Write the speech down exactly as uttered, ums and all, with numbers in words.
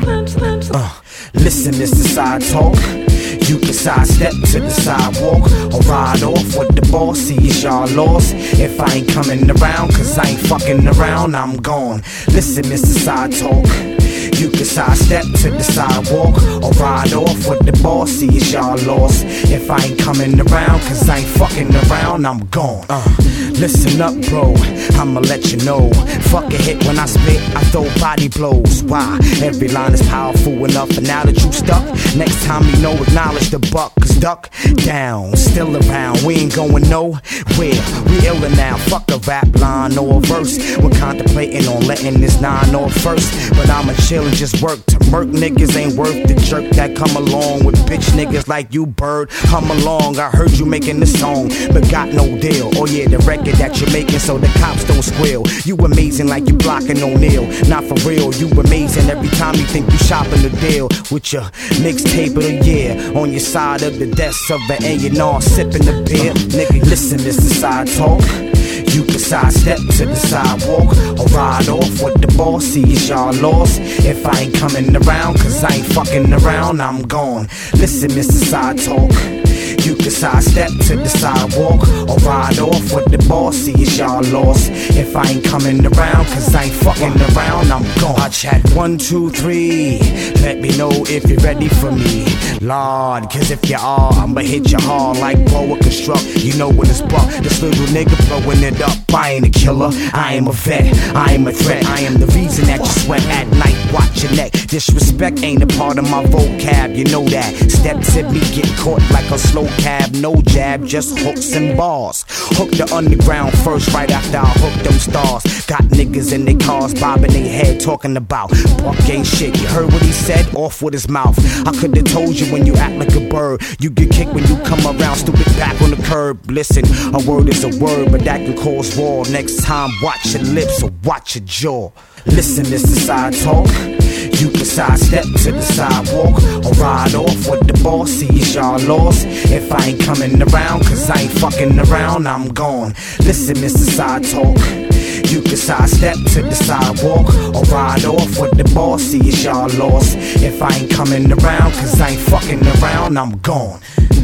Uh, listen, this is side talk. You can sidestep to the sidewalk or ride off with the boss. See, it's y'all lost if I ain't coming around, cause I ain't fucking around, I'm gone. Listen, Mister Side Talk. You can sidestep to the sidewalk or ride off with the boss. See, it's y'all lost if I ain't coming around, cause I ain't fucking around, I'm gone. Uh, listen up, bro, I'ma let you know. Fuck a hit when I spit, I throw body blows. Why? Every line is powerful enough, and now that you stuck, next time you know, acknowledge the buck. Cause duck down, still around, we ain't going nowhere. We illin' now, fuck a rap line or a verse. We're contemplating on letting this nine off first, but I'ma chill and just work to murk niggas. Ain't worth the jerk that come along with bitch niggas like you, bird. Hum along, I heard you making this song, but got no deal. Oh yeah, the record that you're making so the cops don't squeal. You amazing like you blocking O'Neal. Not for real, you amazing every time you think you shopping the deal. With your mixtape of the year on your side of the desk of an A and R, sipping the beer. Nigga, listen, this is side talk. You can sidestep to the sidewalk or ride off with the boss. See, it's y'all lost if I ain't coming around, cause I ain't fucking around, I'm gone. Listen, Mister Side Talk. You can sidestep to the sidewalk or ride off with the boss. See, it's y'all lost if I ain't coming around, cause I ain't fucking around, I'm gone. I chat one, two, three. Let me know if you're ready for me, Lord, cause if you are, I'ma hit you hard like Boa Construct. You know when it's buck, this little nigga blowing it up. I ain't a killer, I am a vet, I am a threat. I am the reason that you sweat at night, watch your neck. Disrespect ain't a part of my vocab, you know that. Steps at me get caught like a slow cab, no jab, just hooks and bars. Hook the underground first, right after I hook them stars. Got niggas in their cars, bobbing their head, talking about Buck ain't shit. You heard what he said? Off with his mouth. I could've told you when you act like a bird, you get kicked when you come around, stupid back on the curb. Listen, a word is a word, but that can cause war. Next time, watch your lips or watch your jaw. Listen, this is side talk. You can sidestep to the sidewalk or ride off with the boss. See, it's y'all lost if I ain't coming around, cause I ain't fucking around, I'm gone. Listen, Mister Side Talk. You can sidestep to the sidewalk or ride off with the boss. See, it's y'all lost if I ain't coming around, cause I ain't fucking around, I'm gone.